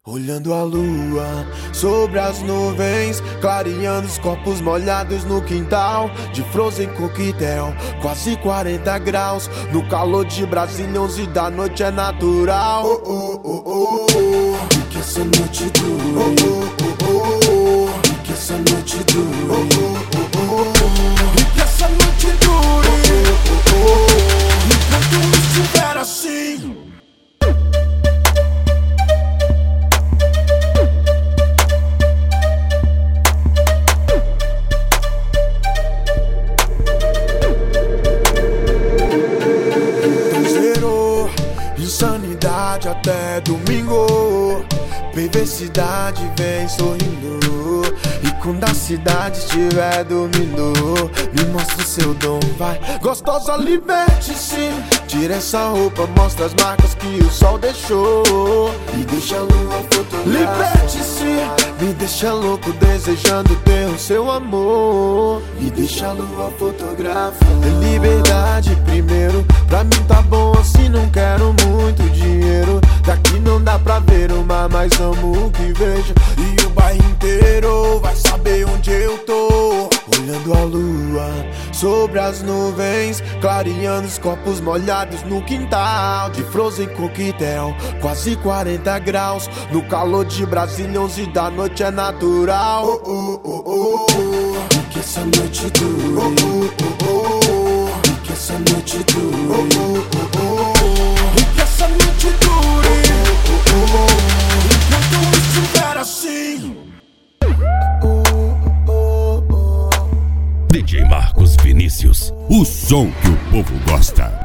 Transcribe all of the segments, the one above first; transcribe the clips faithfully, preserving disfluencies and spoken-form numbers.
Olhando a lua sobre as nuvens, clareando os copos molhados no quintal de Frozen Coquetel, quase quarenta graus. No calor de Brasília, onze da noite é natural. Oh, oh, oh, oh, oh. E que essa noite dure. Oh, oh, oh, oh. E que essa noite dure. Oh, oh, oh, oh. E que essa noite dure. Oh, oh, oh, oh. Enquanto estiver assim. Insanidade até domingo, perversidade vem sorrindo. E quando a cidade estiver dormindo, me mostra o seu dom, vai. Gostosa, liberte-se, tira essa roupa, mostra as marcas que o sol deixou. E deixa a lua fotografar. Liberte-se, me deixa louco desejando ter o seu amor. E deixa a lua fotografar. Liberdade primeiro, pra mim tá bom assim, não quero muito dinheiro. Daqui não dá pra ver o mar, mas amo o que vejo. E o bairro inteiro vai saber onde eu tô. Olhando a lua sobre as nuvens, clareando os copos molhados no quintal de Frozen Coquetel, quase quarenta graus. No calor de Brasília, onze da noite é natural. Oh, oh, oh, oh, oh. E que essa noite dure. Oh, oh, oh, oh. E que essa noite dure. Oh, oh, oh, oh. E que essa noite dure. Oh, oh, oh, oh. Enquanto estiver assim. D J Marcos Vinícius, o som que o povo gosta.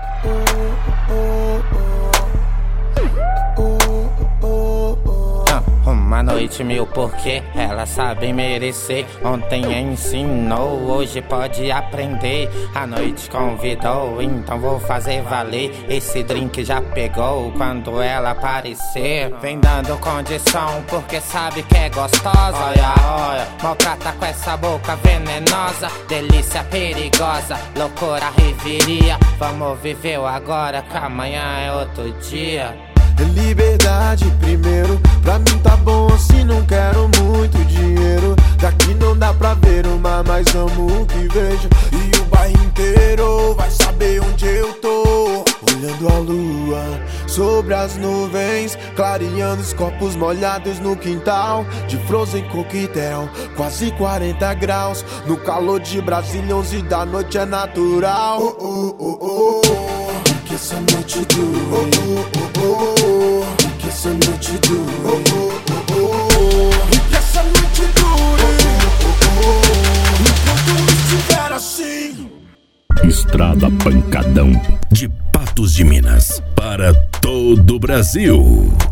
Uma noite mil porque ela sabe merecer. Ontem ensinou, hoje pode aprender. A noite convidou, então vou fazer valer. Esse drink já pegou quando ela aparecer. Vem dando condição porque sabe que é gostosa. Olha, olha, maltrata com essa boca venenosa. Delícia perigosa, loucura reviria. Vamos viver o agora que amanhã é outro dia. Liberdade primeiro, pra mim tá bom assim, não quero muito dinheiro. Daqui não dá pra ver o mar, mas amo o que vejo. E o bairro inteiro vai saber onde eu tô. Olhando a lua sobre as nuvens, clareando os copos molhados no quintal de Frozen Coquetel, quase quarenta graus. No calor de Brasília, onze da noite é natural. Oh, oh, oh, oh, oh. E que essa noite dure. Oh, oh, oh, oh. E que essa noite dure. Oh, oh, oh, oh. E que essa noite dure. Oh, oh, oh, oh. Enquanto estiver assim. Estrada Pancadão, de Patos de Minas para todo o Brasil.